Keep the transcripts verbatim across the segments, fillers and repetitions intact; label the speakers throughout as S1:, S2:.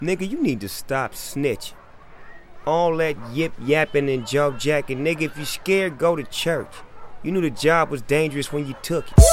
S1: Nigga, you need to stop snitching. All that yip yapping and joke jacking. Nigga, if you scared, go to church. You knew the job was dangerous when you took it.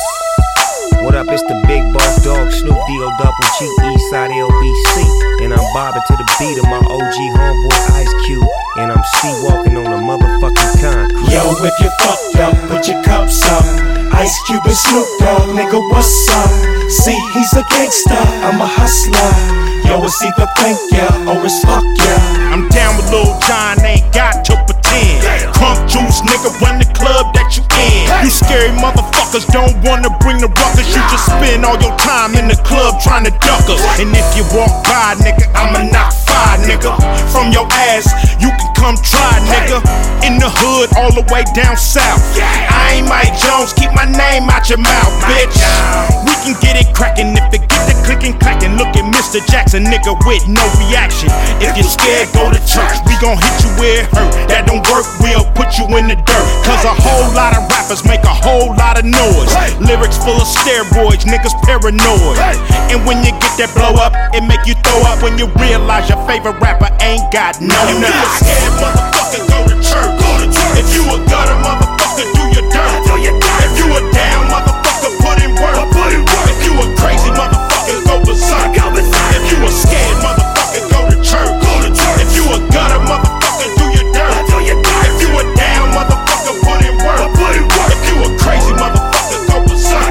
S1: What up, it's the big boss dog, Snoop D O double G, Eastside L B C. And I'm bobbing to the beat of my O G homeboy Ice Cube. And I'm C-walking on the motherfucking concrete.
S2: Yo, if you fucked up, put your cups up. Ice Cube and Snoop Dogg, nigga, what's up? See, he's a gangster, I'm a hustler. Yo, it's either thank ya or it's fuck ya.
S3: I'm down with Lil Jon, ain't got to pretend. Crunk juice, nigga, run the club that you in. You scary motherfuckers don't wanna bring the ruckus. You just spend all your time in the club trying to duck us. And if you walk by, nigga, I'ma knock five, nigga. From your ass, you can come try, nigga. In the hood, all the way down south. I ain't Mike Jones, keep my name out your mouth, bitch. We can get it crackin' if it get the clickin' clackin'. Look at Mister Jackson, nigga, with no reaction. If you're scared, go to church. We gon' hit you where it hurt. That don't work, we'll put you in the dirt. Cause a whole lot of rappers make a whole lot of noise. Lyrics full of steroids, niggas paranoid. And when you get that blow up, it make you throw up when you realize your favorite rapper ain't got no nuts. If you a scared motherfucker, go to church. If you a gutter motherfucker, do your dirt. If you a down motherfucker, put in work. If you a crazy motherfucker, go berserk. If you a scared motherfucker, go to church. If you a gutter motherfucker, do your dirt. If you a down motherfucker, put in work. If you a crazy motherfucker, go berserk.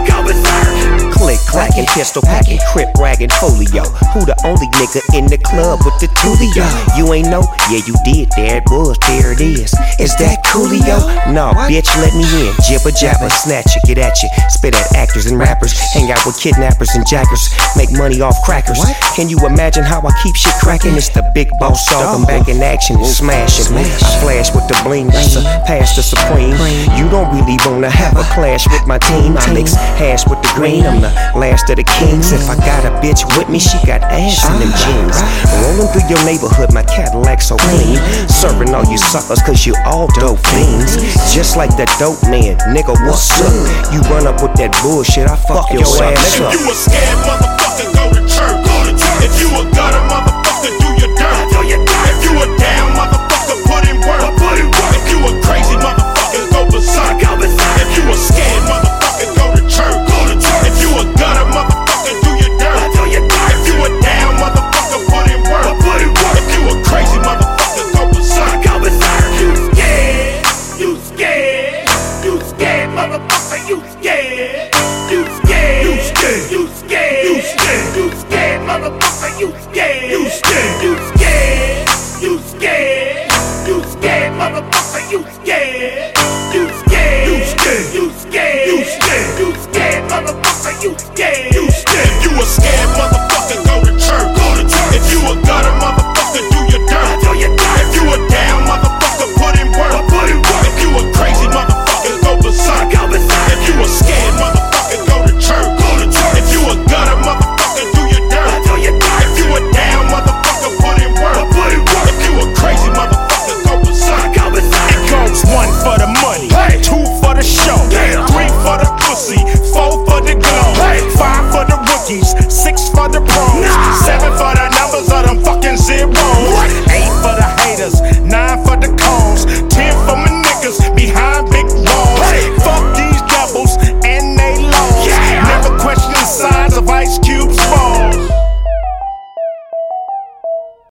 S1: Click, clacking, pistol packing, crip ragging, folio. Who the only nigga in the club with the Tulio? You ain't know? Yeah, you did. There it was. There it is. Is that Coolio? No, bitch, let me in. Jibber jabber, snatch it, get at you. Spit at actors and rappers. Hang out with kidnappers and jackers. Make money off crackers. Can you imagine how I keep shit cracking? It's the big boss dog. I'm back in action, smashing. I flash with the bling. Pass the supreme. You don't really wanna have a clash with my team. I mix hash with the green. I'm the last of the kings. If I got a bitch with me, she got ass in them jeans. Rolling through your neighborhood, my Cadillac so clean. Serving all you suckers cause you all dope fiends. Just like that dope man, nigga, what's up? You run up with that bullshit, I fuck your ass up.
S3: If you a scared motherfucker, go to church. If you a gutter motherfucker, do your dirt. If you a down motherfucker, put in work. If you a crazy motherfucker, go berserk. If you a scared motherfucker, go to church. If you a gutter motherfucker, do your dirt. If you a down motherfucker, put in work. If you a crazy motherfucker, go berserk.
S2: You scared, you scared, you scared, motherfucker, you scared. You scared, you scared, you scared, you scared, you scared, motherfucker, you scared. You scared, you scared, you scared, you scared, motherfucker, you scared.